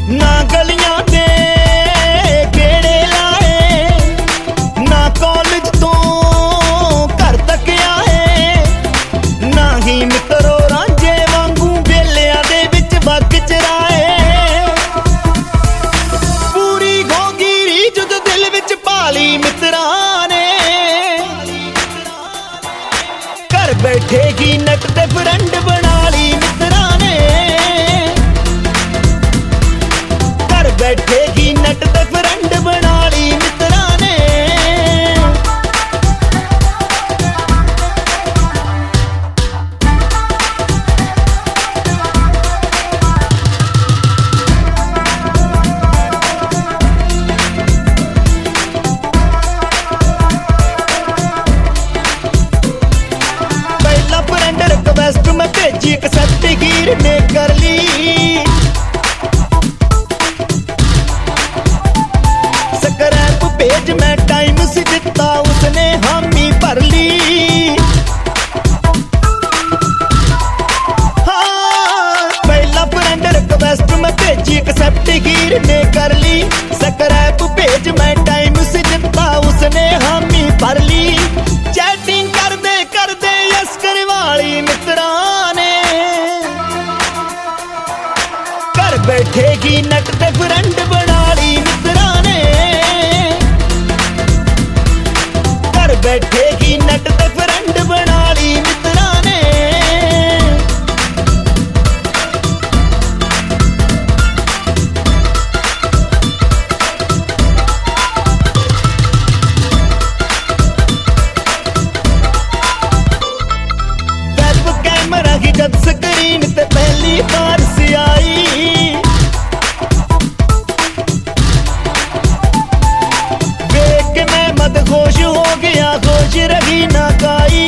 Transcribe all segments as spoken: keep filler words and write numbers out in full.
ना गलियां दे गेड़े लाए, ना कॉलेज तो घर तक आए, ना ही मित्रो रांझे वांगू बेलिया दे विच वग चराए। पूरी गोगी जो दिल विच पाली मित्रां ने, घर बैठेगी नट ते फ्रेंड बना ली मित्रां ने, घर बैठेगी नट ते फ्रेंड बना ली मित्रां ने। पहला फ्रेंड रिक्वेस्ट में भेजी, एक्सेप्ट हीर ने कर ली, स्क्रैप पेज में टाइम से दिता उसने हामी भर ली। हाँ, पहला फ्रेंड रिक्वेस्ट में भेजी, एक्सेप्ट हीर ने कर ली, स्क्रैप पेज में टाइम से दिता उसने हामी भर ली। चैटिंग कर दे कर दे यस करवाली मित्रां ने, घर बैठेगी नट ते फ्रेंड बना ली मित्रां ने, घर बैठेगी नट ते फ्रेंड बना ली मित्रां ने। वेब कैमरा की जब स्क्रीन ते पहली बार से आई, देख के मैं मदहोश हो गया, होश रही ना काई।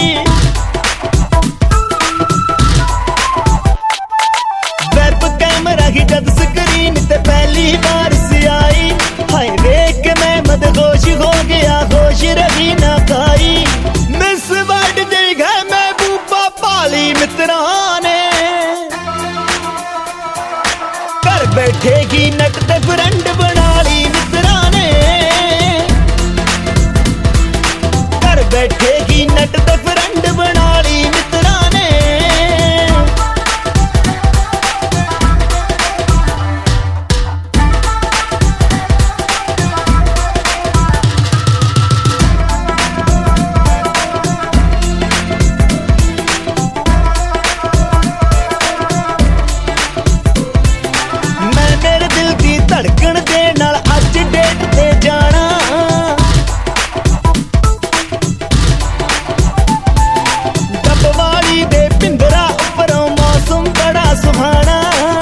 वेब कैमरा की जब स्क्रीन ते पहली बार से आई, हाय देख के मैं मदहोश हो गया, होश रही ना काई। मिस वर्ल्ड जगह मैं बूपा पाली मित्रां ने, घर बैठेगी नट ते फ्रेंड बना ली मित्रां ने, घर बैठेगी नट ते फ्रेंड बना ली मित्रां ने। मैं मेरे दिल की धड़कन दे नाल अज डेट ते जाना, डबवाली दे पिंजरा उपरों मौसम बड़ा सुहाना।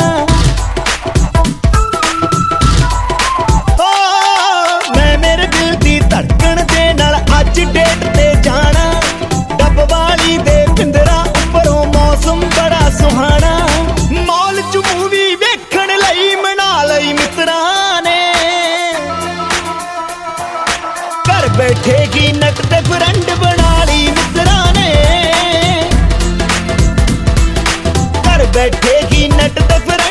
ओ मैं मेरे दिल की धड़कन दे नाल अज डेट ते जाना, डबवाली दे पिंजरा उपरों मौसम बड़ा सुहाना। मॉल च मूवी वेखण लई मना लई मित्रां ने, घर बैठेगी नट ते फ्रेंड बना ली मित्रां ने, घर बैठेगी नट ते फ्रेंड